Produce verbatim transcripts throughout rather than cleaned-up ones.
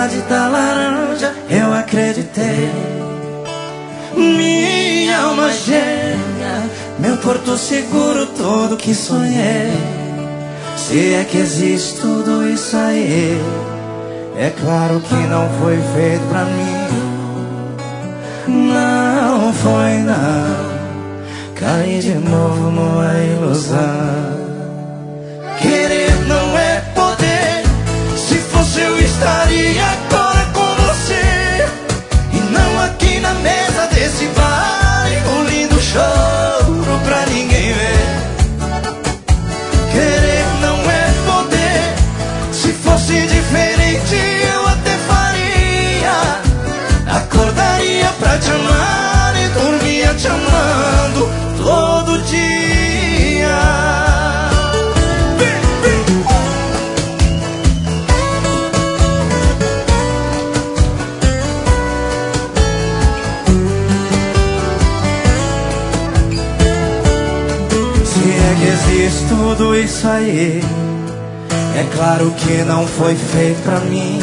metade da laranja eu acreditei. Minha alma gêmea, meu porto seguro, tudo que sonhei. Se é que existe tudo isso aí, é claro que não foi feito pra mim. Não foi não, caí de novo numa ilusão. Querer não é poder, se fosse eu estaria agora com você, e não aqui na mesa desse bar, engolindo choro pra ninguém ver. Querer não é poder, se fosse diferente eu até faria. Acordaria pra te amar e dormia te amando todo dia. Se é que existe tudo isso aí, é claro que não foi feito pra mim.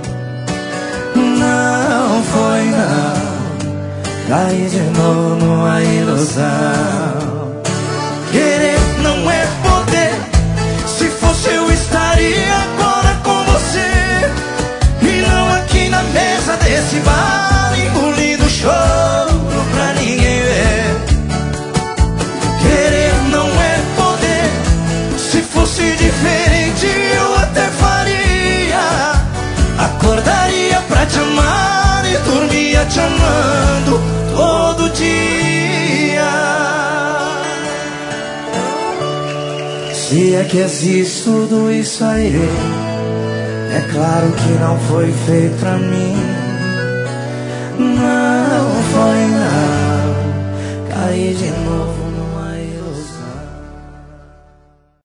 Não foi não, caí de novo numa ilusão. Querer não é poder, se fosse eu estaria agora com você, e não aqui na mesa desse bar, engolindo choro pra ninguém ver. Querer não é poder, se fosse diferente eu até faria. Acordaria pra te amar e dormia te amando todo dia. Se é que existe tudo isso aí, é claro que não foi feito pra mim.